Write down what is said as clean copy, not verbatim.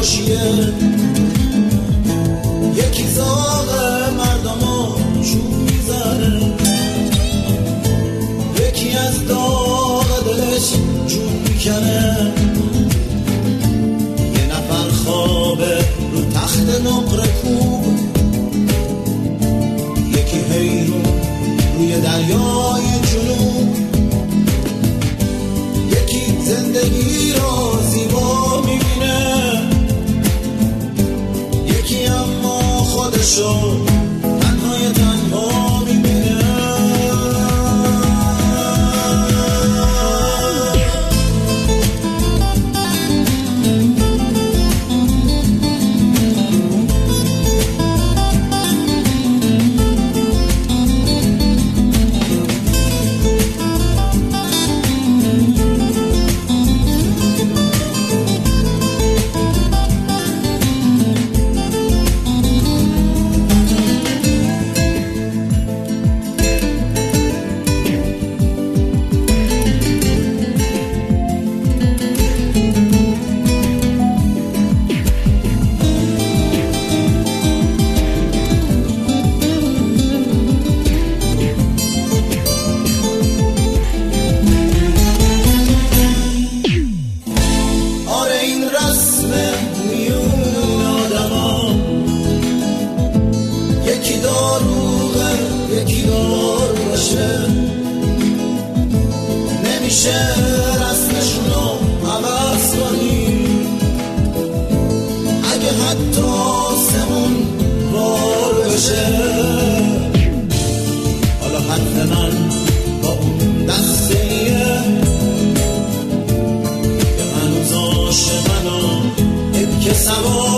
خوشیه، یکی زاغ مردمو چوب میزنه، یکی از داغ دلش جون میکنه، یه نفر خوابه رو تخت نقره کوب، یکی حیرون روی دریای جنوب، یکی زندگی رو زیبا میبینه، یکی اما خودشو تنهای تنها میبینه. نمیشه رسمشونو عوض کنی، اگه حتی سمون بار بشه. حالا حرف من با اون دستیه که هنوز عاشقم و ابک سوار